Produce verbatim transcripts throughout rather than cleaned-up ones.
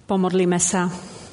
Pomodlíme sa.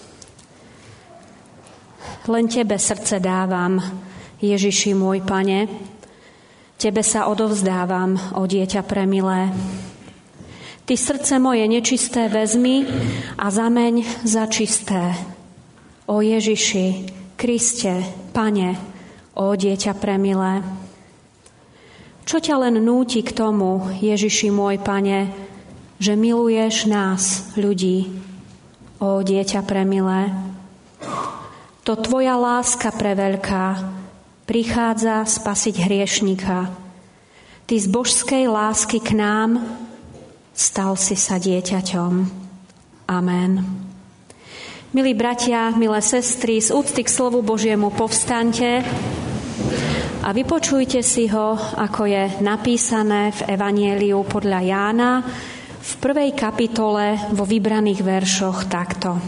Len Tebe srdce dávam, Ježiši môj Pane. Tebe sa odovzdávam, o dieťa premilé. Ty srdce moje nečisté vezmi a zameň za čisté. O Ježiši, Kriste, Pane, o dieťa premilé. Čo ťa len núti k tomu, Ježiši môj Pane, že miluješ nás, ľudí, o dieťa premilé? To Tvoja láska preveľká prichádza spasiť hriešnika. Ty z božskej lásky k nám stal si sa dieťaťom. Amen. Milí bratia, milé sestry, z úcty k slovu Božiemu povstaňte a vypočujte si ho, ako je napísané v Evanjeliu podľa Jána v prvej kapitole vo vybraných veršoch takto.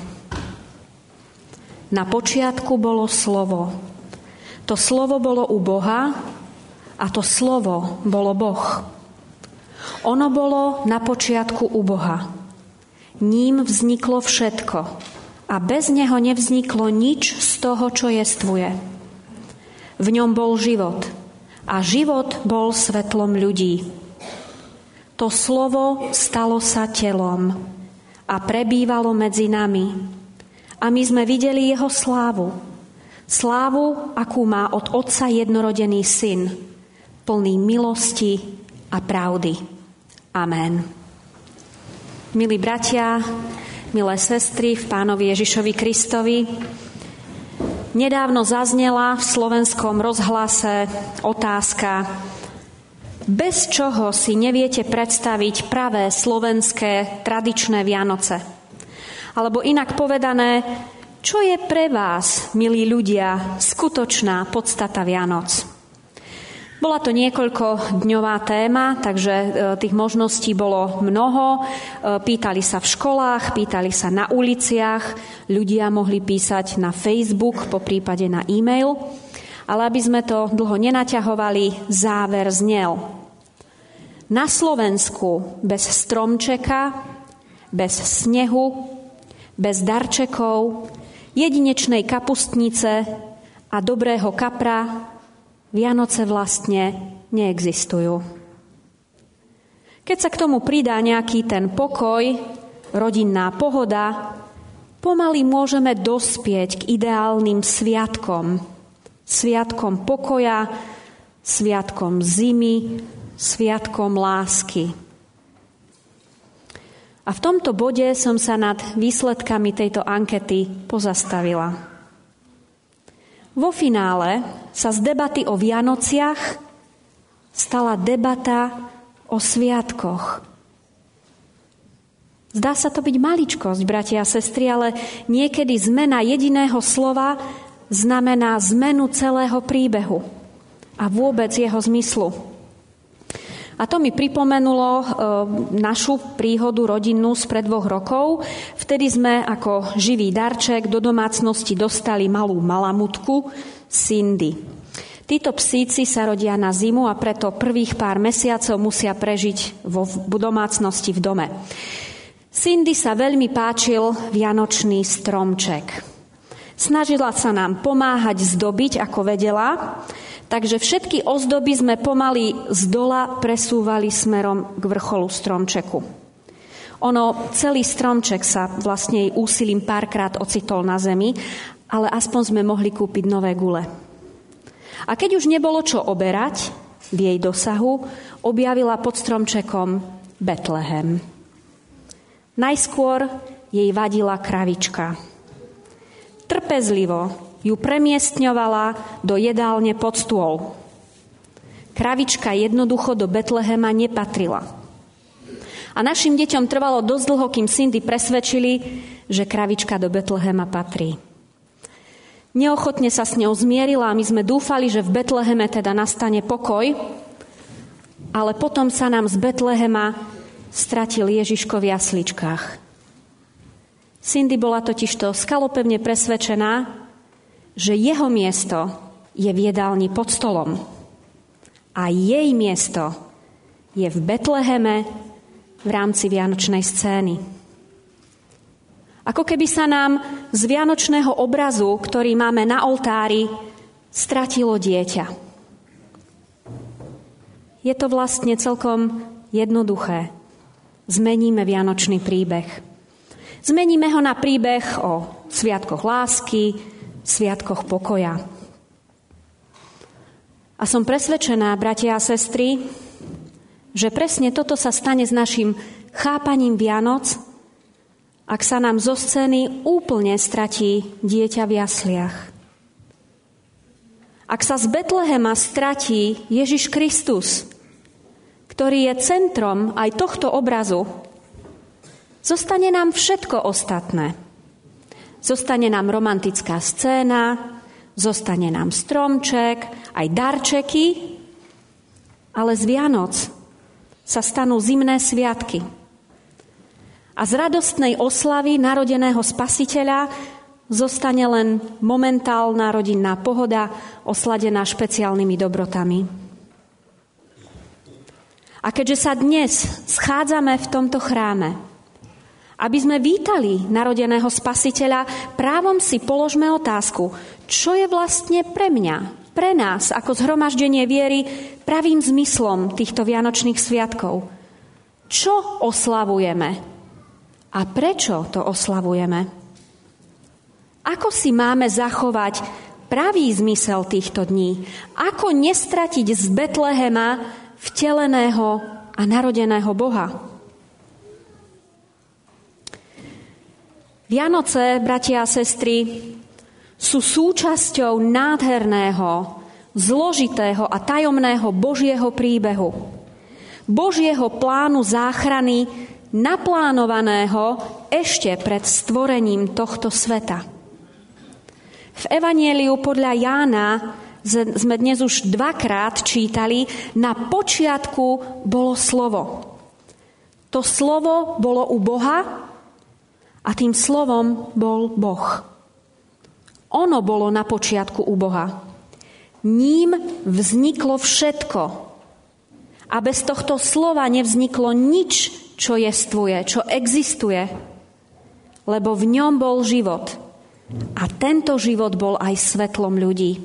Na počiatku bolo slovo. To slovo bolo u Boha a to slovo bolo Boh. Ono bolo na počiatku u Boha. Ním vzniklo všetko a bez neho nevzniklo nič z toho, čo jestvuje. V ňom bol život a život bol svetlom ľudí. To slovo stalo sa telom a prebývalo medzi nami. A my sme videli jeho slávu. Slávu, akú má od Otca jednorodený syn, plný milosti a pravdy. Amen. Milí bratia, milé sestry v Pánovi Ježišovi Kristovi, nedávno zaznela v slovenskom rozhlase otázka, bez čoho si neviete predstaviť pravé slovenské tradičné Vianoce. Alebo inak povedané, čo je pre vás, milí ľudia, skutočná podstata Vianoc? Bola to niekoľkodňová téma, takže tých možností bolo mnoho. Pýtali sa v školách, pýtali sa na uliciach, ľudia mohli písať na Facebook, po prípade na e-mail. Ale aby sme to dlho nenaťahovali, záver znel. Na Slovensku bez stromčeka, bez snehu, bez darčekov, jedinečnej kapustnice a dobrého kapra Vianoce vlastne neexistujú. Keď sa k tomu pridá nejaký ten pokoj, rodinná pohoda, pomaly môžeme dospieť k ideálnym sviatkom. Sviatkom pokoja, sviatkom zimy, sviatkom lásky. A v tomto bode som sa nad výsledkami tejto ankety pozastavila. Vo finále sa z debaty o Vianociach stala debata o sviatkoch. Zdá sa to byť maličkosť, bratia a sestry, ale niekedy zmena jediného slova znamená zmenu celého príbehu a vôbec jeho zmyslu. A to mi pripomenulo e, našu príhodu rodinnú spred dvoch rokov. Vtedy sme ako živý darček do domácnosti dostali malú malamutku Cindy. Títo psíci sa rodia na zimu a preto prvých pár mesiacov musia prežiť vo domácnosti v dome. Cindy sa veľmi páčil vianočný stromček. Snažila sa nám pomáhať zdobiť, ako vedela, takže všetky ozdoby sme pomaly z dola presúvali smerom k vrcholu stromčeku. Ono, celý stromček sa vlastne jej úsilím párkrát ocitol na zemi, ale aspoň sme mohli kúpiť nové gule. A keď už nebolo čo oberať v jej dosahu, objavila pod stromčekom Betlehem. Najskôr jej vadila kravička. Trpezlivo ju premiestňovala do jedálne pod stôl. Kravička jednoducho do Betlehema nepatrila. A našim deťom trvalo dosť dlho, kým Cindy presvedčili, že kravička do Betlehema patrí. Neochotne sa s ňou zmierila a my sme dúfali, že v Betleheme teda nastane pokoj, ale potom sa nám z Betlehema stratil Ježiško v jasličkách. Cindy bola totižto skalopevne presvedčená, že jeho miesto je v jedálni pod stolom a jej miesto je v Betleheme v rámci vianočnej scény. A Ako keby sa nám z vianočného obrazu, ktorý máme na oltári, stratilo dieťa. Je to vlastne celkom jednoduché. Zmeníme vianočný príbeh. Zmeníme ho na príbeh o sviatkoch lásky, sviatkoch pokoja. A som presvedčená, bratia a sestry, že presne toto sa stane s našim chápaním Vianoc, ak sa nám zo scény úplne stratí dieťa v jasliach. Ak sa z Betlehema stratí Ježiš Kristus, ktorý je centrom aj tohto obrazu, zostane nám všetko ostatné. Zostane nám romantická scéna, zostane nám stromček, aj darčeky, ale z Vianoc sa stanú zimné sviatky. A z radostnej oslavy narodeného Spasiteľa zostane len momentálna rodinná pohoda, osladená špeciálnymi dobrotami. A keďže sa dnes schádzame v tomto chráme, aby sme vítali narodeného Spasiteľa, právom si položme otázku, čo je vlastne pre mňa, pre nás, ako zhromaždenie viery, pravým zmyslom týchto vianočných sviatkov. Čo oslavujeme? A prečo to oslavujeme? Ako si máme zachovať pravý zmysel týchto dní? Ako nestratiť z Betlehema vteleného a narodeného Boha? Vianoce, bratia a sestry, sú súčasťou nádherného, zložitého a tajomného Božieho príbehu. Božieho plánu záchrany, naplánovaného ešte pred stvorením tohto sveta. V Evangeliu podľa Jána sme dnes už dvakrát čítali, na počiatku bolo slovo. To slovo bolo u Boha a tým slovom bol Boh. Ono bolo na počiatku u Boha. Ním vzniklo všetko. A bez tohto slova nevzniklo nič, čo jestvuje, čo existuje, lebo v ňom bol život. A tento život bol aj svetlom ľudí.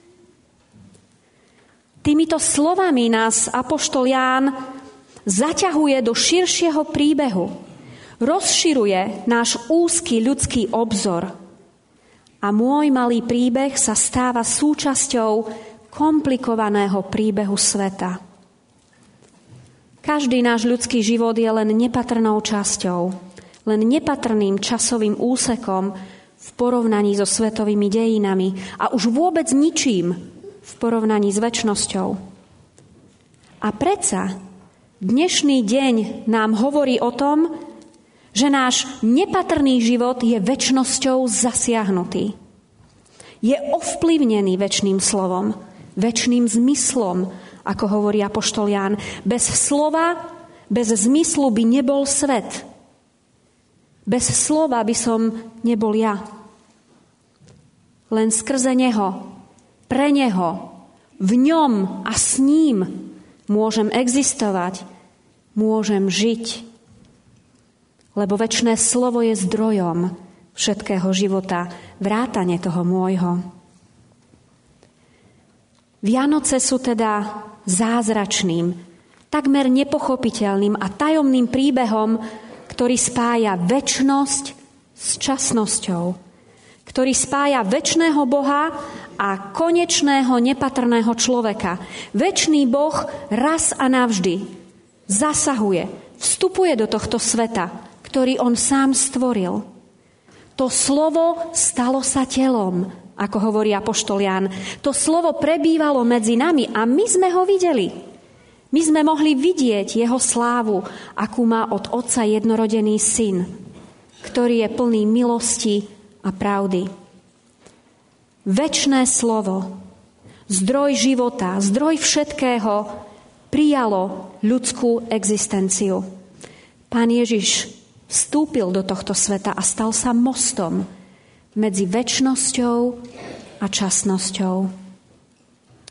Týmito slovami nás apoštol Ján zaťahuje do širšieho príbehu. Rozširuje náš úzky ľudský obzor. A môj malý príbeh sa stáva súčasťou komplikovaného príbehu sveta. Každý náš ľudský život je len nepatrnou časťou, len nepatrným časovým úsekom v porovnaní so svetovými dejinami a už vôbec ničím v porovnaní s večnosťou. A predsa dnešný deň nám hovorí o tom, že náš nepatrný život je večnosťou zasiahnutý. Je ovplyvnený večným slovom, večným zmyslom, ako hovorí apoštol Ján. Bez slova, bez zmyslu by nebol svet. Bez slova by som nebol ja. Len skrze neho, pre neho, v ňom a s ním môžem existovať, môžem žiť. Lebo večné slovo je zdrojom všetkého života, vrátane toho môjho. Vianoce sú teda zázračným, takmer nepochopiteľným a tajomným príbehom, ktorý spája večnosť s časnosťou, ktorý spája večného Boha a konečného nepatrného človeka. Večný Boh raz a navždy zasahuje, vstupuje do tohto sveta, ktorý on sám stvoril. To slovo stalo sa telom, ako hovorí apoštol Ján. To slovo prebývalo medzi nami a my sme ho videli. My sme mohli vidieť jeho slávu, akú má od Otca jednorodený syn, ktorý je plný milosti a pravdy. Večné slovo, zdroj života, zdroj všetkého, prijalo ľudskú existenciu. Pán Ježiš vstúpil do tohto sveta a stal sa mostom medzi večnosťou a časnosťou.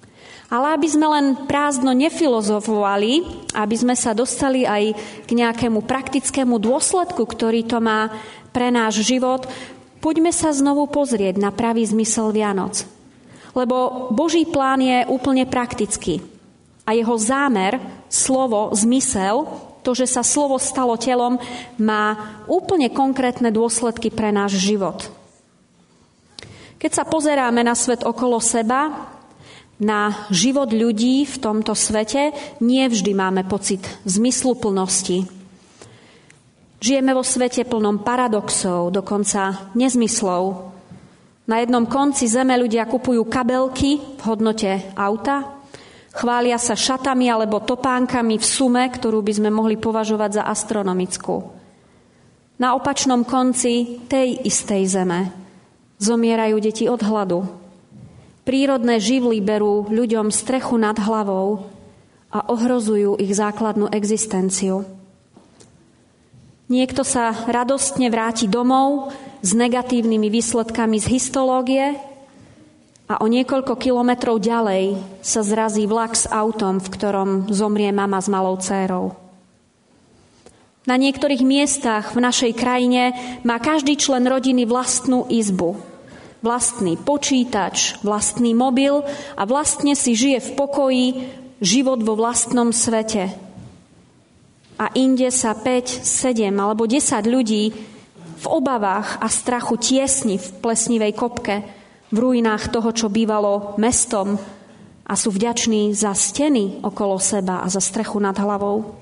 Ale aby sme len prázdno nefilozofovali, aby sme sa dostali aj k nejakému praktickému dôsledku, ktorý to má pre náš život, poďme sa znovu pozrieť na pravý zmysel Vianoc. Lebo Boží plán je úplne praktický. A jeho zámer, slovo, zmysel, to, že sa slovo stalo telom, má úplne konkrétne dôsledky pre náš život. Keď sa pozeráme na svet okolo seba, na život ľudí v tomto svete, nie vždy máme pocit zmysluplnosti. Žijeme vo svete plnom paradoxov, dokonca nezmyslov. Na jednom konci zeme ľudia kupujú kabelky v hodnote auta, chvália sa šatami alebo topánkami v sume, ktorú by sme mohli považovať za astronomickú. Na opačnom konci tej istej zeme zomierajú deti od hladu. Prírodné živly berú ľuďom strechu nad hlavou a ohrozujú ich základnú existenciu. Niekto sa radostne vráti domov s negatívnymi výsledkami z histológie a o niekoľko kilometrov ďalej sa zrazí vlak s autom, v ktorom zomrie mama s malou dcérou. Na niektorých miestach v našej krajine má každý člen rodiny vlastnú izbu, vlastný počítač, vlastný mobil a vlastne si žije v pokoji život vo vlastnom svete. A inde sa päť, sedem alebo desať ľudí v obavách a strachu tiesni v plesnivej kopke, v ruinách toho, čo bývalo mestom, a sú vďační za steny okolo seba a za strechu nad hlavou.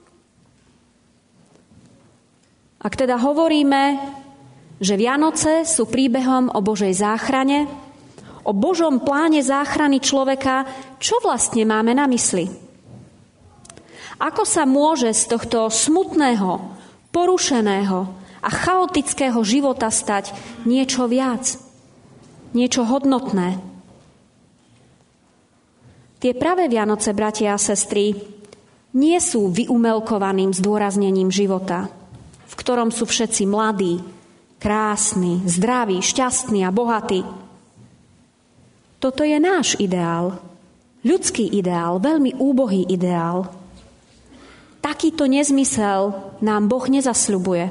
Ak teda hovoríme, že Vianoce sú príbehom o Božej záchrane, o Božom pláne záchrany človeka, čo vlastne máme na mysli? Ako sa môže z tohto smutného, porušeného a chaotického života stať niečo viac, niečo hodnotné? Tie pravé Vianoce, bratia a sestry, nie sú vyumelkovaným zdôraznením života, v ktorom sú všetci mladí, krásny, zdravý, šťastný a bohatý. Toto je náš ideál. Ľudský ideál, veľmi úbohý ideál. Takýto nezmysel nám Boh nezasľubuje.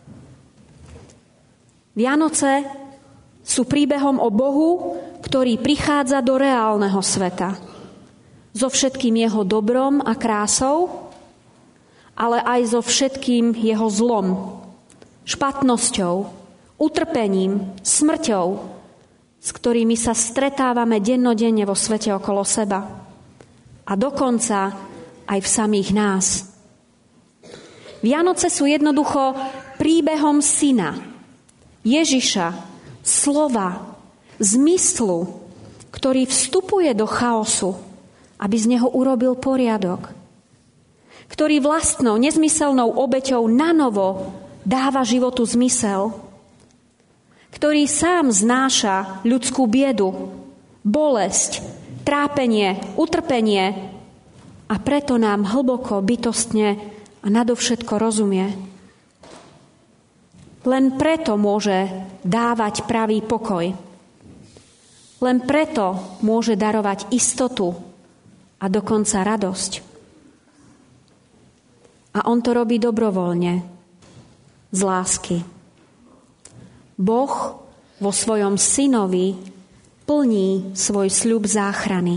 Vianoce sú príbehom o Bohu, ktorý prichádza do reálneho sveta. So všetkým jeho dobrom a krásou, ale aj so všetkým jeho zlom, špatnosťou, utrpením, smrťou, s ktorými sa stretávame dennodenne vo svete okolo seba. A dokonca aj v samých nás. Vianoce sú jednoducho príbehom syna, Ježiša, slova, zmyslu, ktorý vstupuje do chaosu, aby z neho urobil poriadok. Ktorý vlastnou, nezmyselnou obeťou nanovo dáva životu zmysel. Ktorý sám znáša ľudskú biedu, bolesť, trápenie, utrpenie a preto nám hlboko, bytostne a nadovšetko rozumie. Len preto môže dávať pravý pokoj. Len preto môže darovať istotu a dokonca radosť. A on to robí dobrovoľne, z lásky. Boh vo svojom synovi plní svoj sľub záchrany.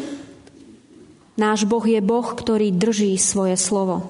Náš Boh je Boh, ktorý drží svoje slovo.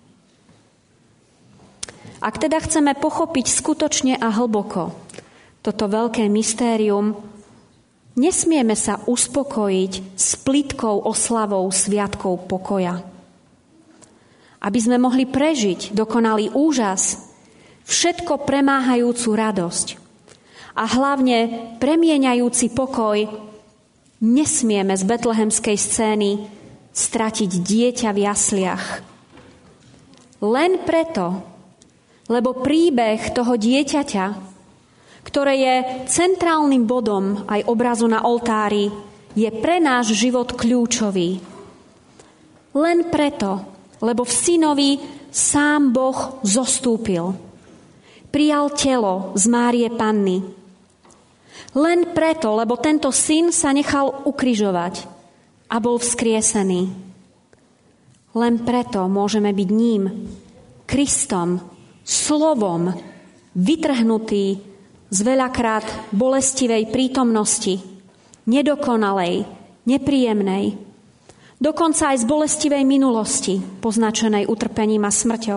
Ak teda chceme pochopiť skutočne a hlboko toto veľké mystérium, nesmieme sa uspokojiť s plitkou oslavou sviatkov pokoja. Aby sme mohli prežiť dokonalý úžas, všetko premáhajúcu radosť a hlavne premieňajúci pokoj, nesmieme z betlehemskej scény stratiť dieťa v jasliach. Len preto, lebo príbeh toho dieťaťa, ktoré je centrálnym bodom aj obrazu na oltári, je pre náš život kľúčový. Len preto, lebo v synovi sám Boh zostúpil. Prijal telo z Márie Panny. Len preto, lebo tento syn sa nechal ukrižovať a a bol vzkriesený. Len preto môžeme byť ním, Kristom, slovom, vytrhnutý z veľakrát bolestivej prítomnosti, nedokonalej, nepríjemnej, dokonca aj z bolestivej minulosti, poznačenej utrpením a smrťou.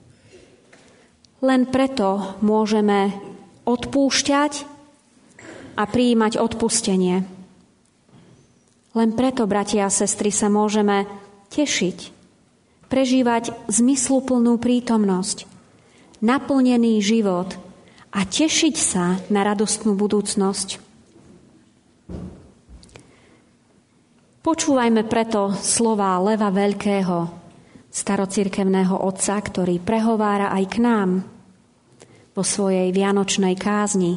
Len preto môžeme odpúšťať a prijímať odpustenie. Len preto, bratia a sestry, sa môžeme tešiť, prežívať zmysluplnú prítomnosť, naplnený život a tešiť sa na radostnú budúcnosť. Počúvajme preto slová Leva Veľkého, starocirkevného otca, ktorý prehovára aj k nám vo svojej vianočnej kázni.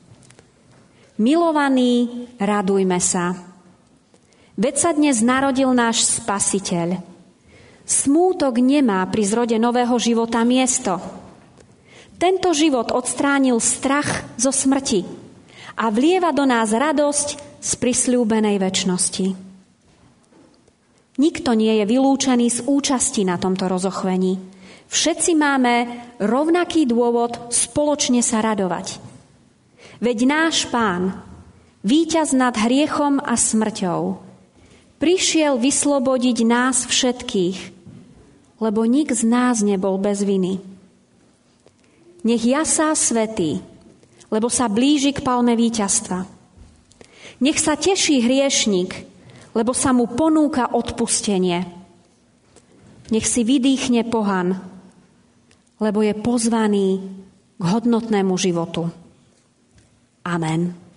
Milovaní, radujme sa. Veď sa dnes narodil náš Spasiteľ. Smútok nemá pri zrode nového života miesto. Tento život odstránil strach zo smrti a vlieva do nás radosť z prisľúbenej večnosti. Nikto nie je vylúčený z účasti na tomto rozochvení. Všetci máme rovnaký dôvod spoločne sa radovať. Veď náš Pán, víťaz nad hriechom a smrťou, prišiel vyslobodiť nás všetkých, lebo nik z nás nebol bez viny. Nech jasá svätý, lebo sa blíži k palme víťazstva. Nech sa teší hriešnik, lebo sa mu ponúka odpustenie. Nech si vydýchne pohan, lebo je pozvaný k hodnotnému životu. Amen.